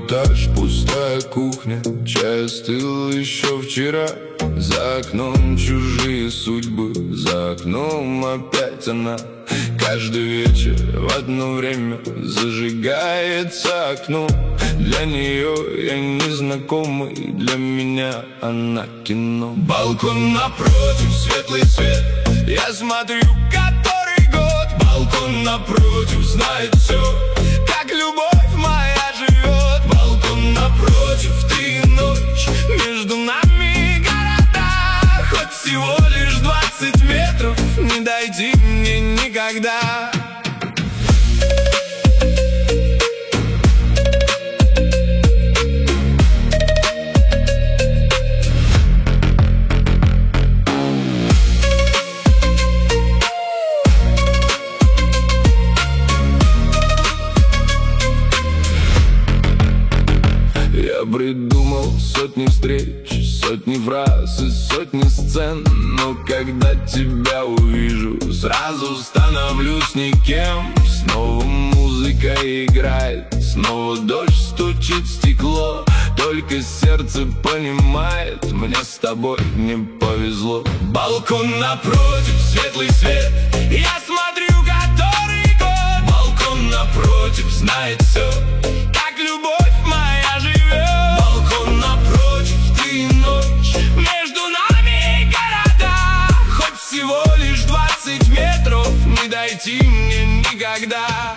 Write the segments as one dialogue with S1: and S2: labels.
S1: этаж, пустая кухня, чай остыл еще вчера. За окном чужие судьбы, за окном опять она. Каждый вечер в одно время зажигается окно. Для нее я незнакомый, для меня она кино. Балкон напротив, светлый свет, я смотрю который год. Балкон напротив знает все, как любовь моя живет. Балкон напротив, ты и ночь, между нами города. Хоть всего лишь 20 метров, не дойти мне никогда. Я придумал сотни встреч, сотни фраз и сотни сцен. Но когда тебя увижу, сразу становлюсь никем. Снова музыка играет, снова дождь стучит в стекло. Только сердце понимает, мне с тобой не повезло. Балкон напротив, светлый свет, я смотрю который год. Балкон напротив знает все, как любовь моя живет. Балкон напротив, ты и ночь, между нами города. Хоть всего лишь 20 метров, не дойти мне никогда.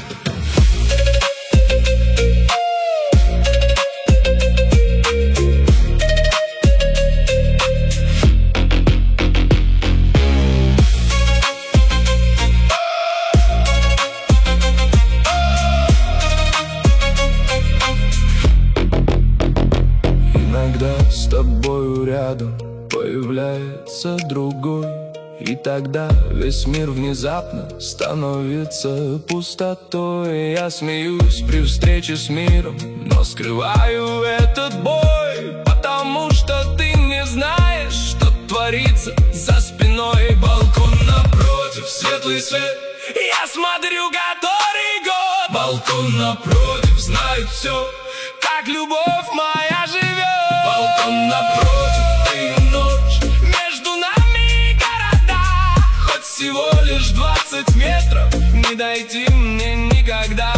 S1: Иногда с тобою рядом появляется другой, и тогда весь мир внезапно становится пустотой. Я смеюсь при встрече с миром, но скрываю этот бой, потому что ты не знаешь, что творится за спиной. Балкон напротив, светлый свет, я смотрю который год. Балкон напротив знает все, как любовь моя живет. Балкон напротив, ты и ночь, между нами города. Хоть всего лишь 20 метров, не дойти мне никогда.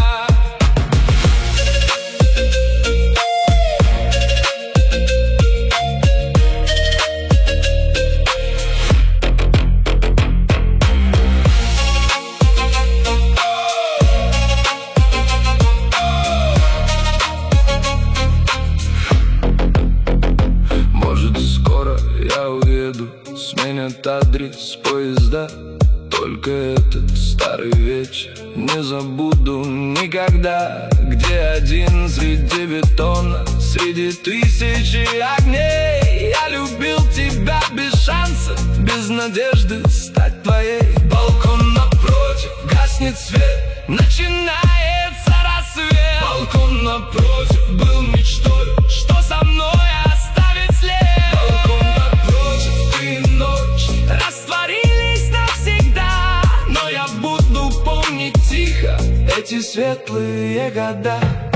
S1: Сменят адрес поезда, только этот старый вечер не забуду никогда. Где один среди бетона, среди тысячи огней. Я любил тебя без шанса, без надежды стать твоей. Балкон напротив, гаснет свет, начинается рассвет. Балкон напротив был мечтой, что со мной оставит след. Балкон напротив, ты и ночь растворились навсегда, но я буду помнить тихо эти светлые года.